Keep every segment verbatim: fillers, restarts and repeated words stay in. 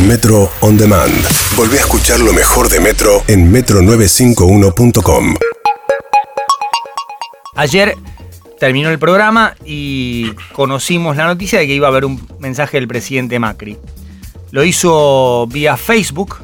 Metro On Demand. Volvé a escuchar lo mejor de Metro en metro novecientos cincuenta y uno punto com. Ayer terminó el programa y conocimos la noticia de que iba a haber un mensaje del presidente Macri. Lo hizo vía Facebook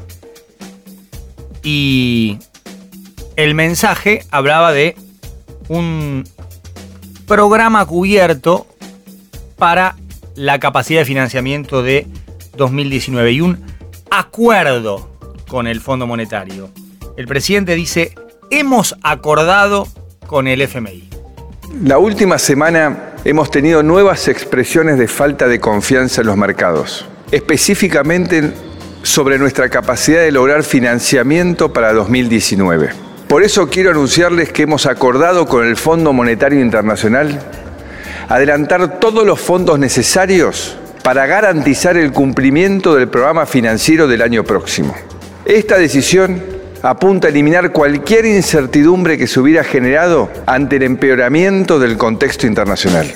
y el mensaje hablaba de un programa cubierto para la capacidad de financiamiento de dos mil diecinueve y un acuerdo con el Fondo Monetario. El presidente dice, hemos acordado con el F M I. La última semana hemos tenido nuevas expresiones de falta de confianza en los mercados, específicamente sobre nuestra capacidad de lograr financiamiento para dos mil diecinueve. Por eso quiero anunciarles que hemos acordado con el Fondo Monetario Internacional adelantar todos los fondos necesarios para garantizar el cumplimiento del programa financiero del año próximo. Esta decisión apunta a eliminar cualquier incertidumbre que se hubiera generado ante el empeoramiento del contexto internacional.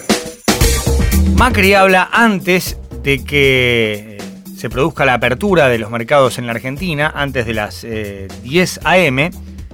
Macri habla antes de que se produzca la apertura de los mercados en la Argentina, antes de las eh, diez a eme,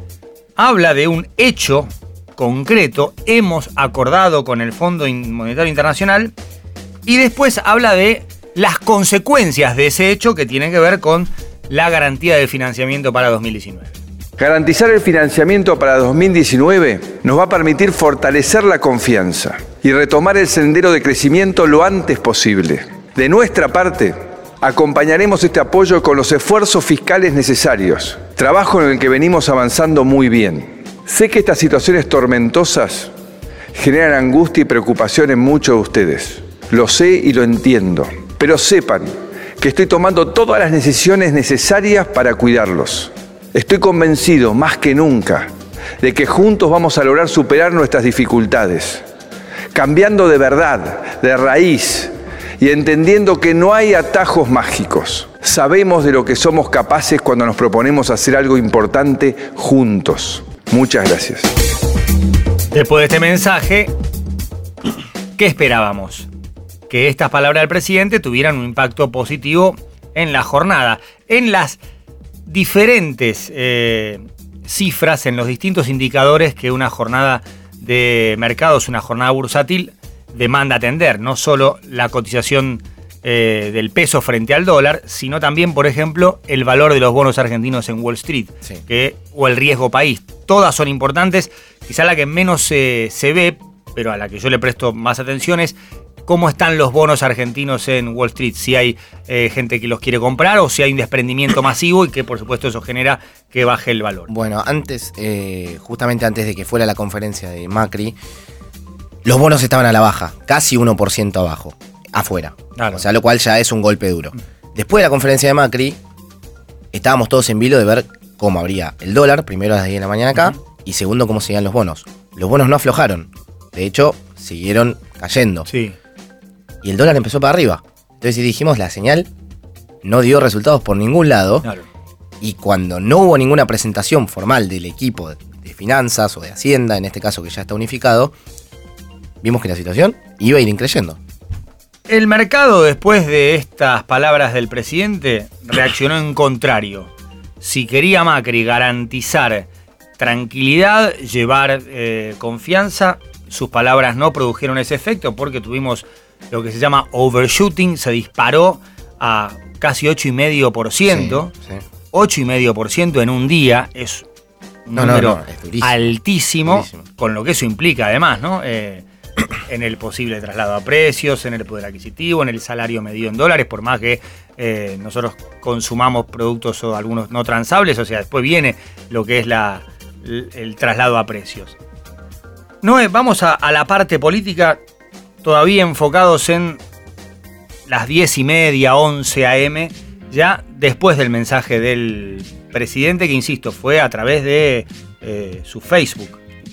habla de un hecho concreto, hemos acordado con el Fondo Monetario Internacional, y después habla de las consecuencias de ese hecho que tienen que ver con la garantía del financiamiento para dos mil diecinueve. Garantizar el financiamiento para dos mil diecinueve nos va a permitir fortalecer la confianza y retomar el sendero de crecimiento lo antes posible. De nuestra parte, acompañaremos este apoyo con los esfuerzos fiscales necesarios, trabajo en el que venimos avanzando muy bien. Sé que estas situaciones tormentosas generan angustia y preocupación en muchos de ustedes. Lo sé y lo entiendo, pero sepan que estoy tomando todas las decisiones necesarias para cuidarlos. Estoy convencido, más que nunca, de que juntos vamos a lograr superar nuestras dificultades, cambiando de verdad, de raíz, y entendiendo que no hay atajos mágicos. Sabemos de lo que somos capaces cuando nos proponemos hacer algo importante juntos. Muchas gracias. Después de este mensaje, ¿qué esperábamos? Que estas palabras del presidente tuvieran un impacto positivo en la jornada, en las diferentes eh, cifras, en los distintos indicadores que una jornada de mercados, una jornada bursátil, demanda atender. No solo la cotización eh, del peso frente al dólar, sino también, por ejemplo, el valor de los bonos argentinos en Wall Street, sí. que, o el riesgo país. Todas son importantes. Quizá la que menos eh, se ve, pero a la que yo le presto más atención es cómo están los bonos argentinos en Wall Street, si hay eh, gente que los quiere comprar o si hay un desprendimiento masivo y que por supuesto eso genera que baje el valor. Bueno, antes, eh, justamente antes de que fuera la conferencia de Macri, los bonos estaban a la baja, casi uno por ciento abajo, afuera. Claro. O sea, lo cual ya es un golpe duro. Después de la conferencia de Macri, estábamos todos en vilo de ver cómo abría el dólar, primero a las diez de la mañana acá, uh-huh. y segundo cómo seguían los bonos. Los bonos no aflojaron, de hecho, siguieron cayendo. Sí. Y el dólar empezó para arriba. Entonces dijimos, la señal no dio resultados por ningún lado. Claro. Y cuando no hubo ninguna presentación formal del equipo de finanzas o de Hacienda, en este caso que ya está unificado, vimos que la situación iba a ir increyendo. El mercado, después de estas palabras del presidente, reaccionó en contrario. Si quería Macri garantizar tranquilidad, llevar eh, confianza, sus palabras no produjeron ese efecto porque tuvimos lo que se llama overshooting, se disparó a casi ocho coma cinco por ciento. Sí, sí. ocho coma cinco por ciento en un día es un no, número no, no, es durísimo, altísimo, durísimo, con lo que eso implica además, ¿no? Eh, en el posible traslado a precios, en el poder adquisitivo, en el salario medido en dólares, por más que eh, nosotros consumamos productos o algunos no transables, o sea, después viene lo que es la, el, el traslado a precios. No, vamos a, a la parte política, todavía enfocados en las diez y media, once a eme, ya después del mensaje del presidente, que insisto, fue a través de eh, su Facebook.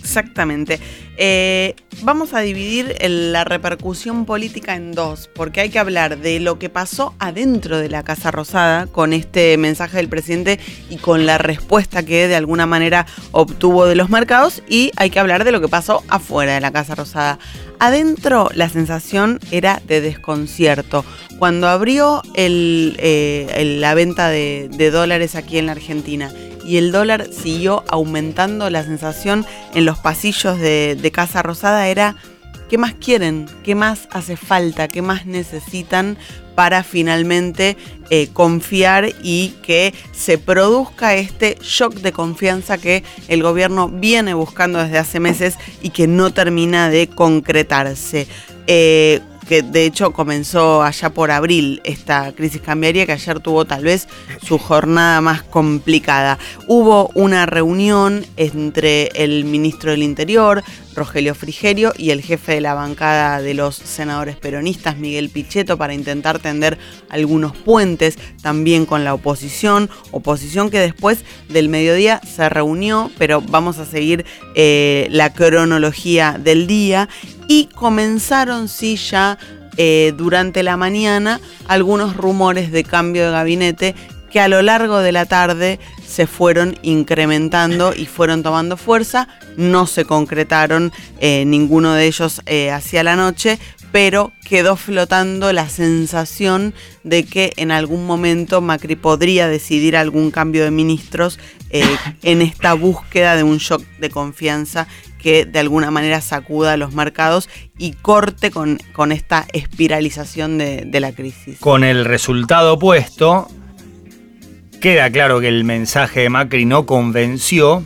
Exactamente. Eh, vamos a dividir el, la repercusión política en dos, porque hay que hablar de lo que pasó adentro de la Casa Rosada con este mensaje del presidente y con la respuesta que de alguna manera obtuvo de los mercados, y hay que hablar de lo que pasó afuera de la Casa Rosada. Adentro la sensación era de desconcierto. Cuando abrió el, eh, el, la venta de, de dólares aquí en la Argentina y el dólar siguió aumentando, la sensación en los pasillos de, de Casa Rosada era: ¿qué más quieren? ¿Qué más hace falta? ¿Qué más necesitan para finalmente eh, confiar y que se produzca este shock de confianza que el gobierno viene buscando desde hace meses y que no termina de concretarse? Eh, que de hecho comenzó allá por abril esta crisis cambiaria, que ayer tuvo tal vez su jornada más complicada. Hubo una reunión entre el ministro del Interior, Rogelio Frigerio, y el jefe de la bancada de los senadores peronistas, Miguel Pichetto, para intentar tender algunos puentes también con la oposición, oposición que después del mediodía se reunió, pero vamos a seguir eh, la cronología del día. Y comenzaron, sí, ya eh, durante la mañana algunos rumores de cambio de gabinete que a lo largo de la tarde se fueron incrementando y fueron tomando fuerza. No se concretaron eh, ninguno de ellos eh, hacia la noche, pero quedó flotando la sensación de que en algún momento Macri podría decidir algún cambio de ministros eh, en esta búsqueda de un shock de confianza que de alguna manera sacuda a los mercados y corte con, con esta espiralización de, de la crisis. Con el resultado opuesto, queda claro que el mensaje de Macri no convenció.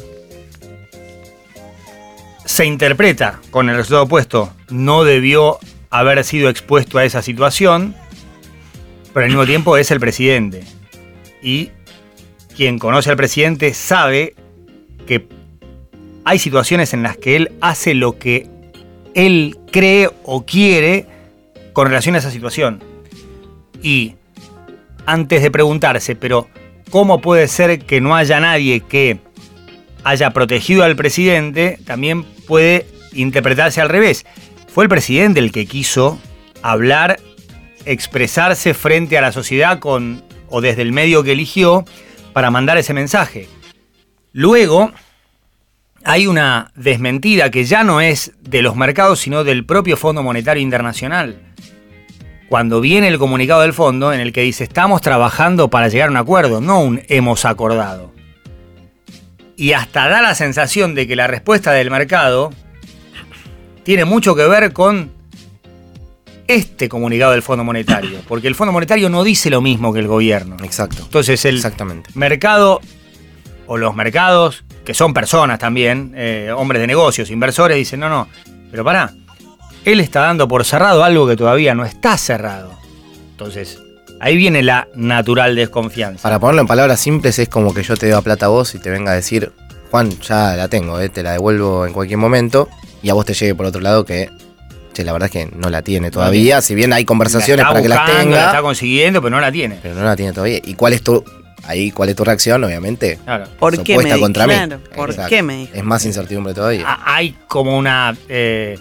Se interpreta con el resultado opuesto: no debió haber sido expuesto a esa situación, pero al mismo tiempo es el presidente. Y quien conoce al presidente sabe que hay situaciones en las que él hace lo que él cree o quiere con relación a esa situación. Y antes de preguntarse, pero ¿cómo puede ser que no haya nadie que haya protegido al presidente?, también puede interpretarse al revés. Fue el presidente el que quiso hablar, expresarse frente a la sociedad con, o desde el medio que eligió para mandar ese mensaje. Luego hay una desmentida que ya no es de los mercados, sino del propio Fondo Monetario Internacional. Cuando viene el comunicado del fondo en el que dice: estamos trabajando para llegar a un acuerdo, no un hemos acordado. Y hasta da la sensación de que la respuesta del mercado tiene mucho que ver con este comunicado del Fondo Monetario, porque el Fondo Monetario no dice lo mismo que el gobierno. Exacto. Entonces el Exactamente. mercado, o los mercados, que son personas también, eh, hombres de negocios, inversores, dicen: no, no, pero pará, él está dando por cerrado algo que todavía no está cerrado. Entonces, ahí viene la natural desconfianza. Para ponerlo en palabras simples, es como que yo te doy plata a vos y te venga a decir: Juan, ya la tengo, eh, te la devuelvo en cualquier momento, y a vos te llegue por otro lado que, che, la verdad es que no la tiene todavía, si bien hay conversaciones para que la tenga. La está consiguiendo, pero no la tiene. Pero no la tiene todavía. ¿Y cuál es tu, ahí, cuál es tu reacción? Obviamente, claro. ¿Por qué me contra mí. Claro, ¿por Exacto. qué me dijo? Es más incertidumbre todavía. Hay como una eh,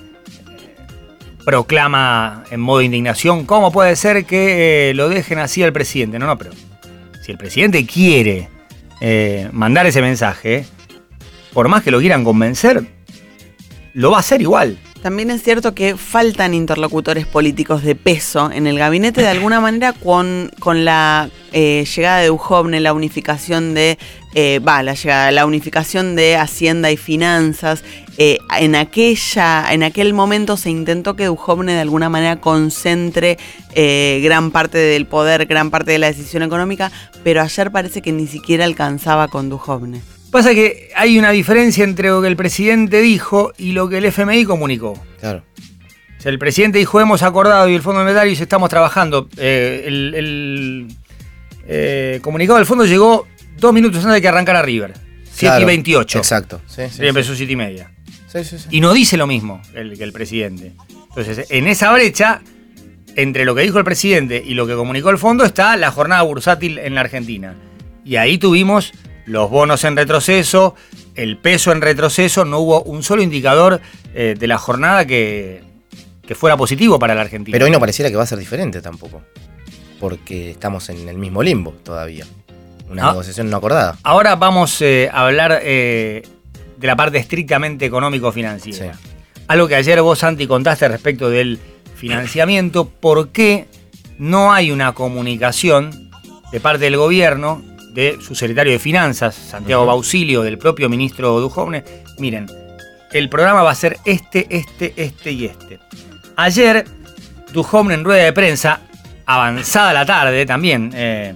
proclama en modo de indignación: ¿cómo puede ser que eh, lo dejen así al presidente? No, no, pero si el presidente quiere eh, mandar ese mensaje, por más que lo quieran convencer, lo va a hacer igual. También es cierto que faltan interlocutores políticos de peso en el gabinete, de alguna manera, con, con la eh, llegada de Duhovne, la unificación de eh, va, la llegada, la unificación de Hacienda y Finanzas. Eh, en aquella, en aquel momento se intentó que Duhovne de alguna manera concentre eh, gran parte del poder, gran parte de la decisión económica, pero ayer parece que ni siquiera alcanzaba con Duhovne. Pasa que hay una diferencia entre lo que el presidente dijo y lo que el F M I comunicó. Claro. O sea, el presidente dijo: hemos acordado, y el Fondo Monetario dice: estamos trabajando. Eh, el el eh, comunicado del fondo llegó dos minutos antes de que arrancara River. siete Claro, y veintiocho. Exacto. Sí, sí, Y empezó sí. siete y media. Sí, sí, sí. Y no dice lo mismo el, que el presidente. Entonces, en esa brecha, entre lo que dijo el presidente y lo que comunicó el fondo, está la jornada bursátil en la Argentina. Y ahí tuvimos los bonos en retroceso, el peso en retroceso, no hubo un solo indicador eh, de la jornada que, que fuera positivo para la Argentina. Pero hoy no pareciera que va a ser diferente tampoco, porque estamos en el mismo limbo todavía. Una ah, negociación no acordada. Ahora vamos eh, a hablar eh, de la parte estrictamente económico-financiera. Sí. Algo que ayer vos, Santi, contaste respecto del financiamiento. ¿Por qué no hay una comunicación de parte del gobierno, de su secretario de Finanzas, Santiago uh-huh. Bausilio, del propio ministro Duhovne? Miren, el programa va a ser este, este, este y este. Ayer, Duhovne en rueda de prensa, avanzada la tarde también, eh,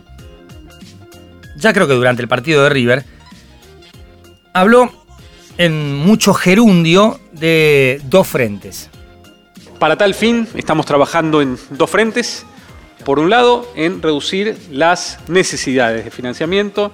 ya creo que durante el partido de River, habló en mucho gerundio de dos frentes. Para tal fin, estamos trabajando en dos frentes. Por un lado, en reducir las necesidades de financiamiento,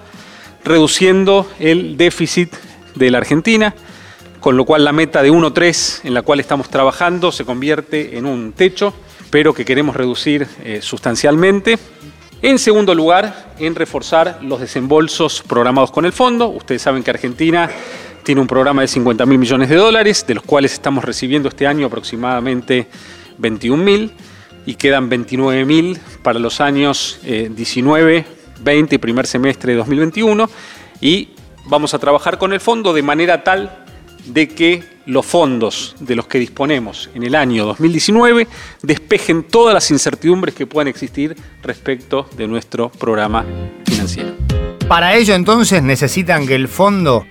reduciendo el déficit de la Argentina, con lo cual la meta de uno coma tres en la cual estamos trabajando se convierte en un techo, pero que queremos reducir eh, sustancialmente. En segundo lugar, en reforzar los desembolsos programados con el fondo. Ustedes saben que Argentina tiene un programa de cincuenta mil millones de dólares, de los cuales estamos recibiendo este año aproximadamente veintiún mil, y quedan veintinueve mil para los años eh, diecinueve, veinte y primer semestre de dos mil veintiuno, y vamos a trabajar con el fondo de manera tal de que los fondos de los que disponemos en el año dos mil diecinueve despejen todas las incertidumbres que puedan existir respecto de nuestro programa financiero. Para ello, entonces, necesitan que el fondo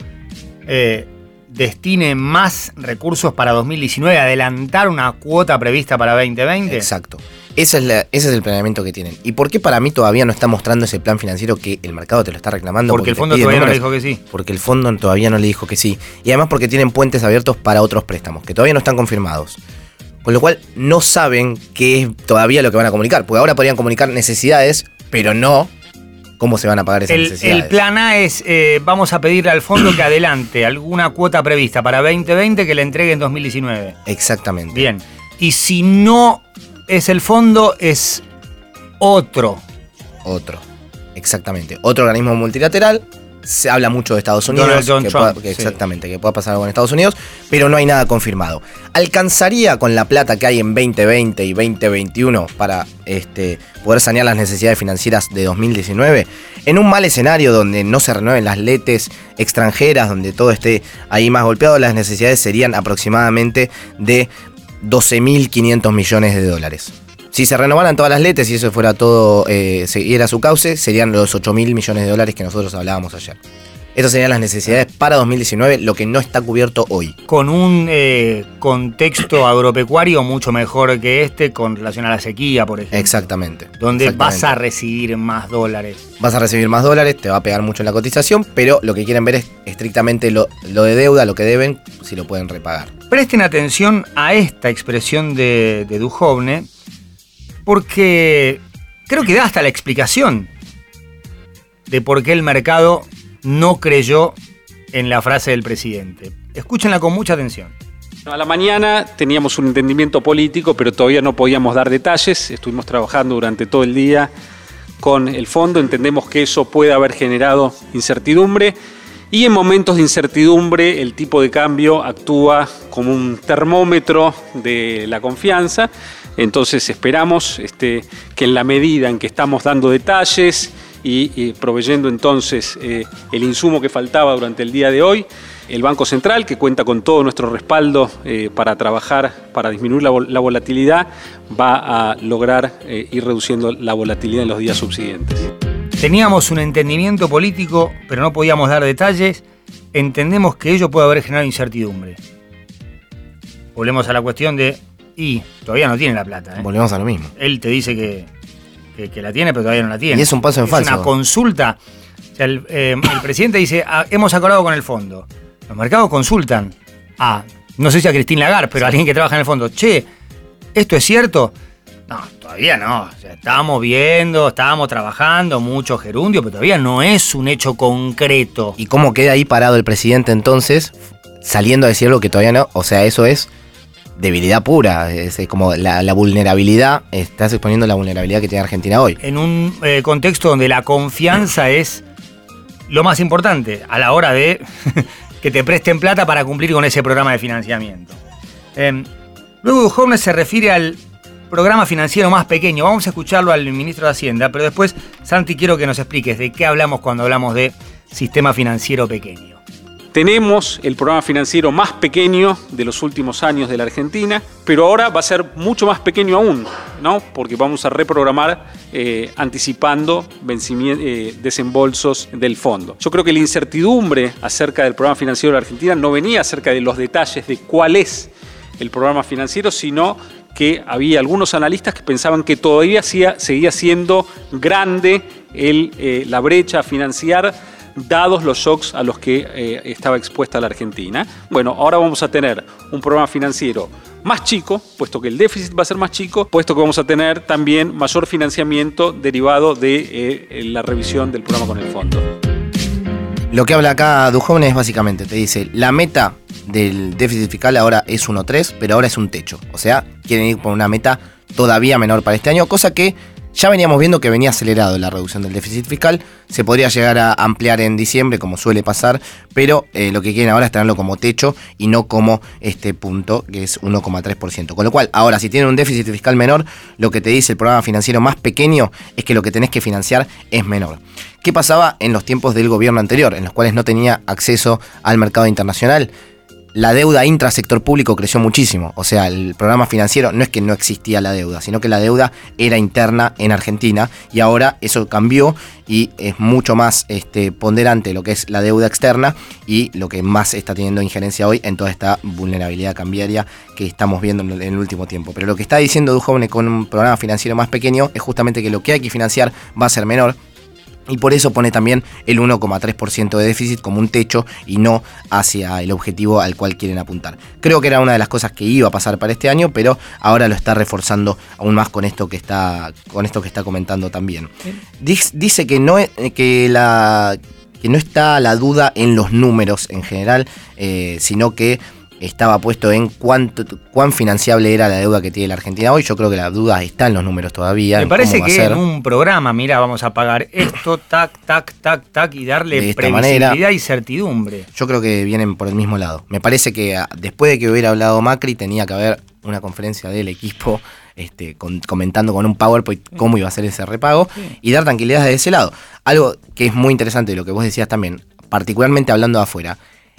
eh, destine más recursos para dos mil diecinueve, adelantar una cuota prevista para veinte veinte. Exacto. Ese es, la, ese es el planeamiento que tienen. ¿Y por qué para mí todavía no está mostrando ese plan financiero que el mercado te lo está reclamando? Porque, porque el fondo todavía números, no le dijo que sí. Porque el fondo todavía no le dijo que sí. Y además porque tienen puentes abiertos para otros préstamos, que todavía no están confirmados. Con lo cual no saben qué es todavía lo que van a comunicar. Porque ahora podrían comunicar necesidades, pero no cómo se van a pagar esas el, necesidades. El plan A es, eh, vamos a pedirle al fondo que adelante alguna cuota prevista para veinte veinte que le entregue en dos mil diecinueve. Exactamente. Bien. Y si no es el fondo, es otro. Otro, exactamente. Otro organismo multilateral. Se habla mucho de Estados Unidos. Donald John que Trump, pueda, que exactamente, sí. que pueda pasar algo en Estados Unidos, pero no hay nada confirmado. ¿Alcanzaría con la plata que hay en veinte veinte y veinte veintiuno para este, poder sanear las necesidades financieras de dos mil diecinueve? En un mal escenario donde no se renueven las letes extranjeras, donde todo esté ahí más golpeado, las necesidades serían aproximadamente de doce mil quinientos millones de dólares. Si se renovaran todas las letes y eso fuera todo, eh, siguiera su cauce, serían los ocho mil millones de dólares que nosotros hablábamos ayer. Esas serían las necesidades para dos mil diecinueve, lo que no está cubierto hoy. Con un eh, contexto agropecuario mucho mejor que este, con relación a la sequía, por ejemplo. Exactamente. Donde exactamente. vas a recibir más dólares. Vas a recibir más dólares, te va a pegar mucho en la cotización, pero lo que quieren ver es estrictamente lo, lo de deuda, lo que deben, si lo pueden repagar. Presten atención a esta expresión de, de Duhovne, porque creo que da hasta la explicación de por qué el mercado no creyó en la frase del presidente. Escúchenla con mucha atención. A la mañana teníamos un entendimiento político, pero todavía no podíamos dar detalles. Estuvimos trabajando durante todo el día con el fondo. Entendemos que eso puede haber generado incertidumbre. Y en momentos de incertidumbre el tipo de cambio actúa como un termómetro de la confianza. Entonces esperamos este, que en la medida en que estamos dando detalles y, y proveyendo entonces eh, el insumo que faltaba durante el día de hoy, el Banco Central, que cuenta con todo nuestro respaldo eh, para trabajar, para disminuir la, la volatilidad, va a lograr eh, ir reduciendo la volatilidad en los días subsiguientes. Teníamos un entendimiento político, pero no podíamos dar detalles. Entendemos que ello puede haber generado incertidumbre. Volvemos a la cuestión de... Y todavía no tiene la plata. ¿eh? Volvemos a lo mismo. Él te dice que, que, que la tiene, pero todavía no la tiene. Y es un paso en es falso. Es una consulta. O sea, el, eh, el presidente dice, ah, hemos acordado con el fondo. Los mercados consultan a, no sé si a Christine Lagarde, pero a alguien que trabaja en el fondo. Che, ¿esto es cierto? No, todavía no. O sea, estábamos viendo, estábamos trabajando, mucho gerundio, pero todavía no es un hecho concreto. ¿Y cómo queda ahí parado el presidente entonces, saliendo a decir algo que todavía no? O sea, eso es debilidad pura, es como la, la vulnerabilidad, estás exponiendo la vulnerabilidad que tiene Argentina hoy. En un eh, contexto donde la confianza es lo más importante a la hora de que te presten plata para cumplir con ese programa de financiamiento. Eh, luego Duhovne se refiere al programa financiero más pequeño. Vamos a escucharlo al ministro de Hacienda, pero después, Santi, quiero que nos expliques de qué hablamos cuando hablamos de sistema financiero pequeño. Tenemos el programa financiero más pequeño de los últimos años de la Argentina, pero ahora va a ser mucho más pequeño aún, ¿no? Porque vamos a reprogramar eh, anticipando vencimientos, eh, desembolsos del fondo. Yo creo que la incertidumbre acerca del programa financiero de la Argentina no venía acerca de los detalles de cuál es el programa financiero, sino que había algunos analistas que pensaban que todavía seguía siendo grande el, eh, la brecha a financiar, dados los shocks a los que eh, estaba expuesta la Argentina. Bueno, ahora vamos a tener un programa financiero más chico, puesto que el déficit va a ser más chico, puesto que vamos a tener también mayor financiamiento derivado de eh, la revisión del programa con el fondo. Lo que habla acá Duhovne es básicamente, te dice, la meta del déficit fiscal ahora es uno coma tres, pero ahora es un techo. O sea, quieren ir por una meta todavía menor para este año, cosa que ya veníamos viendo que venía acelerado la reducción del déficit fiscal. Se podría llegar a ampliar en diciembre, como suele pasar, pero eh, lo que quieren ahora es tenerlo como techo y no como este punto, que es uno coma tres por ciento. Con lo cual, ahora, si tienen un déficit fiscal menor, lo que te dice el programa financiero más pequeño es que lo que tenés que financiar es menor. ¿Qué pasaba en los tiempos del gobierno anterior, en los cuales no tenía acceso al mercado internacional? La deuda intrasector público creció muchísimo. O sea, el programa financiero no es que no existía la deuda, sino que la deuda era interna en Argentina y ahora eso cambió y es mucho más este, ponderante lo que es la deuda externa y lo que más está teniendo injerencia hoy en toda esta vulnerabilidad cambiaria que estamos viendo en el último tiempo. Pero lo que está diciendo Duhovne con un programa financiero más pequeño es justamente que lo que hay que financiar va a ser menor. Y por eso pone también el uno coma tres por ciento de déficit como un techo y no hacia el objetivo al cual quieren apuntar. Creo que era una de las cosas que iba a pasar para este año, pero ahora lo está reforzando aún más con esto que está, con esto que está comentando también. Dice que no, que la, que no está la duda en los números en general, eh, sino que estaba puesto en cuánto, cuán financiable era la deuda que tiene la Argentina hoy. Yo creo que la duda está en los números todavía. Me parece que en un programa, mira, vamos a pagar esto, tac, tac, tac, tac, y darle previsibilidad manera, y certidumbre. Yo creo que vienen por el mismo lado. Me parece que después de que hubiera hablado Macri, tenía que haber una conferencia del equipo este, con, comentando con un PowerPoint cómo iba a ser ese repago sí. y dar tranquilidad de ese lado. Algo que es muy interesante de lo que vos decías también, particularmente hablando de afuera.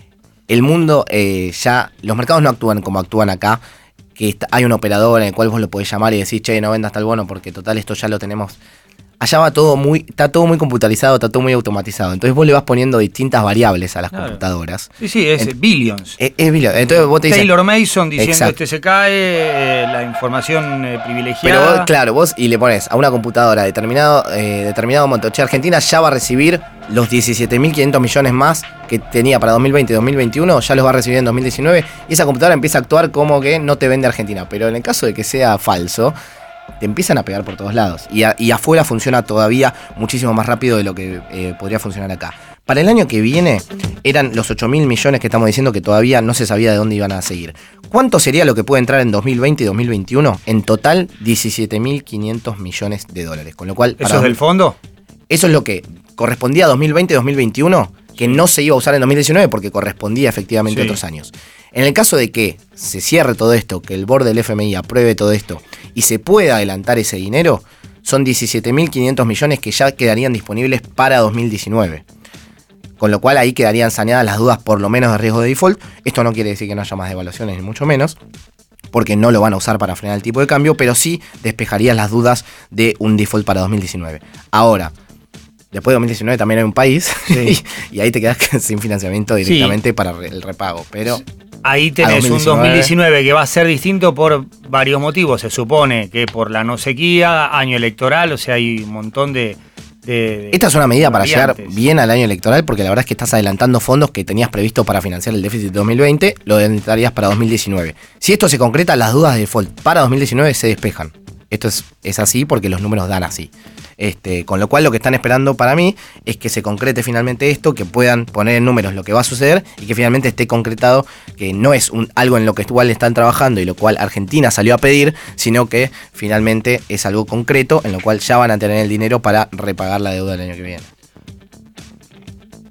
El mundo eh, ya, los mercados no actúan como actúan acá, que está, hay un operador en el cual vos lo podés llamar y decir, che, no vendas tal bono porque total esto ya lo tenemos. Allá va todo muy, está todo muy computarizado, está todo muy automatizado. Entonces vos le vas poniendo distintas variables a las claro. computadoras. Sí, sí, es en, billions. Es, es billions. Entonces vos te dices, Taylor Mason diciendo exacto. este se cae, eh, la información eh, privilegiada. Pero vos, claro, vos y le pones a una computadora determinado, eh, determinado monto. Che, Argentina ya va a recibir los diecisiete mil quinientos millones más que tenía para dos mil veinte y dos mil veintiuno, ya los va a recibir en dos mil diecinueve. Y esa computadora empieza a actuar como que no te vende Argentina. Pero en el caso de que sea falso, te empiezan a pegar por todos lados. Y, a, y afuera funciona todavía muchísimo más rápido de lo que eh, podría funcionar acá. Para el año que viene eran los ocho mil millones que estamos diciendo que todavía no se sabía de dónde iban a seguir. ¿Cuánto sería lo que puede entrar en dos mil veinte y dos mil veintiuno? En total, diecisiete mil quinientos millones de dólares. Con lo cual, ¿eso es del fondo? Eso es lo que correspondía a dos mil veinte y dos mil veintiuno, que no se iba a usar en dos mil diecinueve porque correspondía efectivamente sí. a otros años. En el caso de que se cierre todo esto, que el board del F M I apruebe todo esto y se pueda adelantar ese dinero, son diecisiete mil quinientos millones que ya quedarían disponibles para dos mil diecinueve. Con lo cual ahí quedarían saneadas las dudas por lo menos de riesgo de default. Esto no quiere decir que no haya más devaluaciones ni mucho menos, porque no lo van a usar para frenar el tipo de cambio, pero sí despejaría las dudas de un default para dos mil diecinueve. Ahora, después de dos mil diecinueve también hay un país sí. y, y ahí te quedas sin financiamiento directamente sí. para el repago, pero... Ahí tenés un dos mil diecinueve que va a ser distinto por varios motivos. Se supone que por la no sequía, año electoral, o sea, hay un montón de... de, de Esta es una medida para llegar bien al año electoral, porque la verdad es que estás adelantando fondos que tenías previsto para financiar el déficit de dos mil veinte, lo necesitarías para dos mil diecinueve. Si esto se concreta, las dudas de default para dos mil diecinueve se despejan. Esto es, es así porque los números dan así. Este, con lo cual lo que están esperando para mí es que se concrete finalmente esto, que puedan poner en números lo que va a suceder y que finalmente esté concretado, que no es un, algo en lo que igual están trabajando y lo cual Argentina salió a pedir, sino que finalmente es algo concreto en lo cual ya van a tener el dinero para repagar la deuda del año que viene.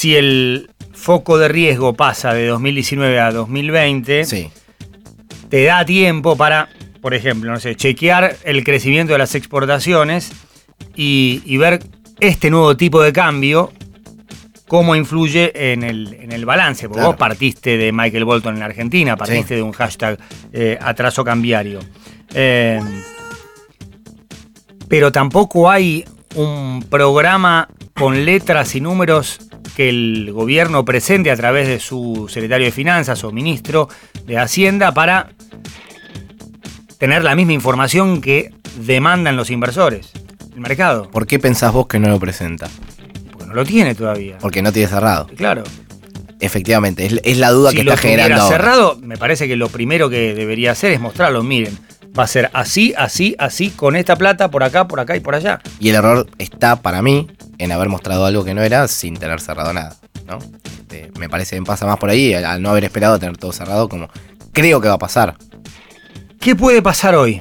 si el foco de riesgo pasa de dos mil diecinueve a dos mil veinte, sí. te da tiempo para, por ejemplo, no sé, chequear el crecimiento de las exportaciones y, y ver este nuevo tipo de cambio, cómo influye en el, en el balance. Porque claro. vos partiste de Michael Bolton en la Argentina, partiste sí. de un hashtag eh, atraso cambiario. Eh, pero tampoco hay un programa con letras y números que el gobierno presente a través de su secretario de Finanzas o ministro de Hacienda para tener la misma información que demandan los inversores, el mercado. ¿Por qué pensás vos que no lo presenta? Porque no lo tiene todavía. Porque no tiene cerrado. Claro. Efectivamente, es, es la duda si que está generando ahora. Si lo tuviera cerrado, me parece que lo primero que debería hacer es mostrarlo. Miren, va a ser así, así, así, con esta plata, por acá, por acá y por allá. Y el error está, para mí, en haber mostrado algo que no era sin tener cerrado nada, ¿no? Este, me parece que pasa más por ahí, al, al no haber esperado tener todo cerrado, como creo que va a pasar. ¿Qué puede pasar hoy?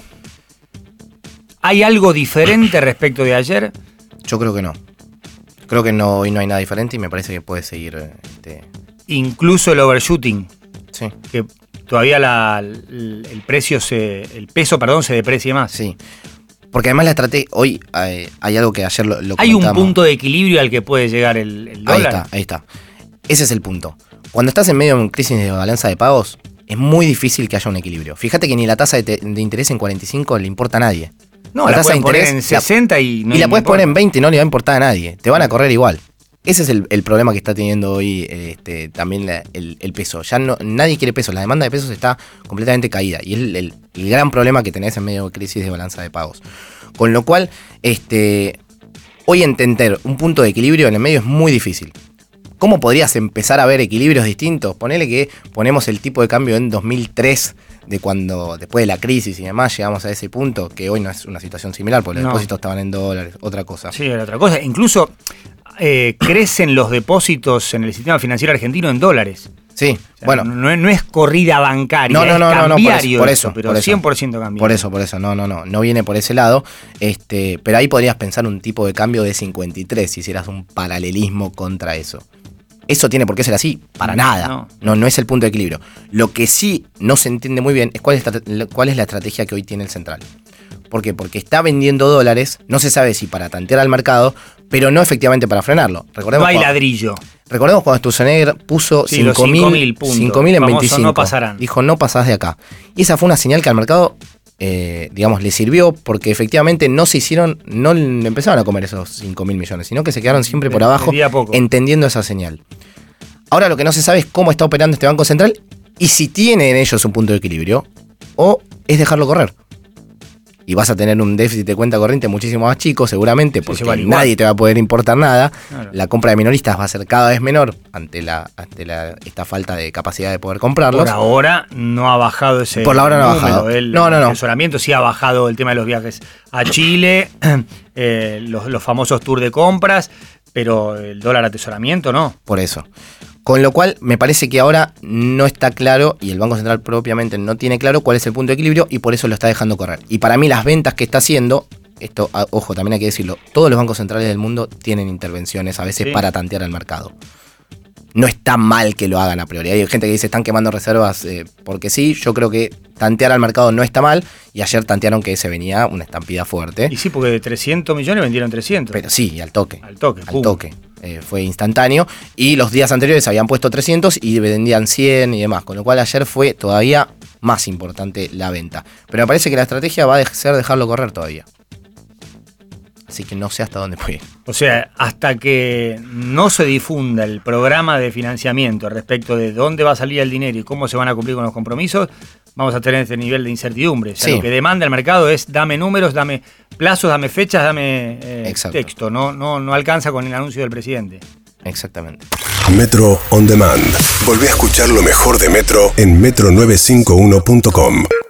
¿Hay algo diferente respecto de ayer? Yo creo que no. Creo que no, hoy no hay nada diferente y me parece que puede seguir... Este... Incluso el overshooting. Sí. Que todavía la, el, el precio, se, el peso, perdón, se deprecie más. Sí. Porque además la estrategia, hoy hay, hay algo que ayer lo, lo Hay un punto de equilibrio al que puede llegar el, el dólar. Ahí está, ahí está. Ese es el punto. Cuando estás en medio de una crisis de balanza de pagos, es muy difícil que haya un equilibrio. Fíjate que ni la tasa de, te, de interés en cuarenta y cinco le importa a nadie. No, la, la tasa de interés en sesenta y no Y la puedes poner en veinte y no le va a importar a nadie. Te van a correr igual. Ese es el, el problema que está teniendo hoy este, también la, el, el peso. Ya no, nadie quiere pesos. La demanda de pesos está completamente caída. Y es el, el, el gran problema que tenés en medio de crisis de balanza de pagos. Con lo cual, este, hoy entender un punto de equilibrio en el medio es muy difícil. ¿Cómo podrías empezar a ver equilibrios distintos? Ponele que ponemos el tipo de cambio en dos mil tres, de cuando después de la crisis y demás llegamos a ese punto, que hoy no es una situación similar, porque los no. depósitos estaban en dólares, otra cosa. Sí, era otra cosa. Incluso eh, crecen los depósitos en el sistema financiero argentino en dólares. Sí, o sea, bueno. No, no es corrida bancaria, no, no, no, es cambiario, no, por eso, por eso, pero por eso, cien por ciento cambiario. Por eso, por eso, no, no, no, no viene por ese lado, este, pero ahí podrías pensar un tipo de cambio de cincuenta y tres si hicieras un paralelismo contra eso. Eso tiene por qué ser así, para nada, no. no, no es el punto de equilibrio. Lo que sí no se entiende muy bien es cuál es, cuál es la estrategia que hoy tiene el central. ¿Por qué? Porque está vendiendo dólares, no se sabe si para tantear al mercado, pero no efectivamente para frenarlo. Recordemos no hay cuando, ladrillo. Recordemos cuando Sturzenegger puso sí, cinco mil en veinticinco. No pasarán. Dijo, no pasás de acá. Y esa fue una señal que al mercado, eh, digamos, le sirvió porque efectivamente no se hicieron, no le empezaron a comer esos cinco mil millones, sino que se quedaron siempre por abajo entendiendo esa señal. Ahora lo que no se sabe es cómo está operando este Banco Central y si tiene en ellos un punto de equilibrio o es dejarlo correr. Y vas a tener un déficit de cuenta corriente muchísimo más chico, seguramente, porque sí, nadie te va a poder importar nada. Claro. La compra de minoristas va a ser cada vez menor ante la ante la, esta falta de capacidad de poder comprarlos. Por ahora no ha bajado ese Por la hora no ha bajado. El, no, no, no. El asesoramiento sí ha bajado el tema de los viajes a Chile, eh, los, los famosos tours de compras, pero el dólar atesoramiento no. Por eso. Con lo cual, me parece que ahora no está claro, y el Banco Central propiamente no tiene claro cuál es el punto de equilibrio, y por eso lo está dejando correr. Y para mí las ventas que está haciendo, esto, ojo, también hay que decirlo, todos los bancos centrales del mundo tienen intervenciones a veces sí. para tantear al mercado. No está mal que lo hagan a priori. Hay gente que dice están quemando reservas eh, porque sí, yo creo que tantear al mercado no está mal, y ayer tantearon que se venía una estampida fuerte. Y sí, porque de trescientos millones vendieron trescientos. Pero sí, y al toque. Al toque. Al toque. Eh, fue instantáneo, y los días anteriores habían puesto trescientos y vendían cien y demás, con lo cual ayer fue todavía más importante la venta. Pero me parece que la estrategia va a ser dejarlo correr todavía. Así que no sé hasta dónde puede ir. O sea, hasta que no se difunda el programa de financiamiento respecto de dónde va a salir el dinero y cómo se van a cumplir con los compromisos, vamos a tener este nivel de incertidumbre. O sea, sí. Lo que demanda el mercado es dame números, dame plazos, dame fechas, dame eh, texto. No, no, no alcanza con el anuncio del presidente. Exactamente. Metro On Demand. Volvé a escuchar lo mejor de Metro en metro novecientos cincuenta y uno punto com.